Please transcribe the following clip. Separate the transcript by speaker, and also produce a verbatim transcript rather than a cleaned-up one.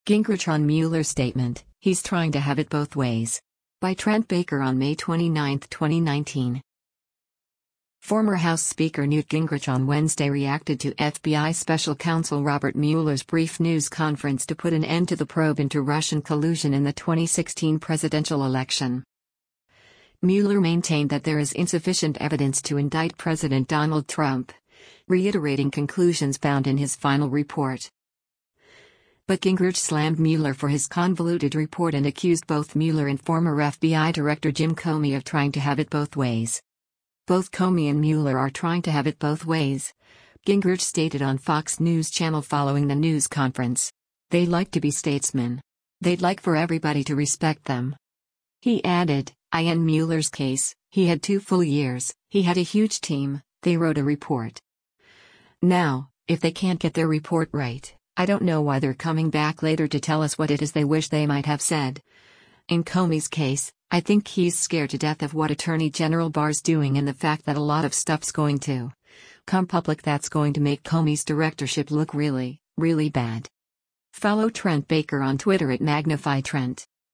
Speaker 1: Gingrich on Mueller's statement, he's trying to have it both ways. By Trent Baker on May twenty-ninth, twenty nineteen. Former House Speaker Newt Gingrich on Wednesday reacted to F B I Special Counsel Robert Mueller's brief news conference to put an end to the probe into Russian collusion in the twenty sixteen presidential election. Mueller maintained that there is insufficient evidence to indict President Donald Trump, reiterating conclusions found in his final report. But Gingrich slammed Mueller for his convoluted report and accused both Mueller and former F B I Director Jim Comey of trying to have it both ways. Both Comey and Mueller are trying to have it both ways, Gingrich stated on Fox News Channel following the news conference. They like to be statesmen. They'd like for everybody to respect them. He added, I in Mueller's case, he had two full years, he had a huge team, they wrote a report. Now, if they can't get their report right, I don't know why they're coming back later to tell us what it is they wish they might have said. In Comey's case, I think he's scared to death of what Attorney General Barr's doing and the fact that a lot of stuff's going to come public that's going to make Comey's directorship look really, really bad. Follow Trent Baker on Twitter at Magnify Trent.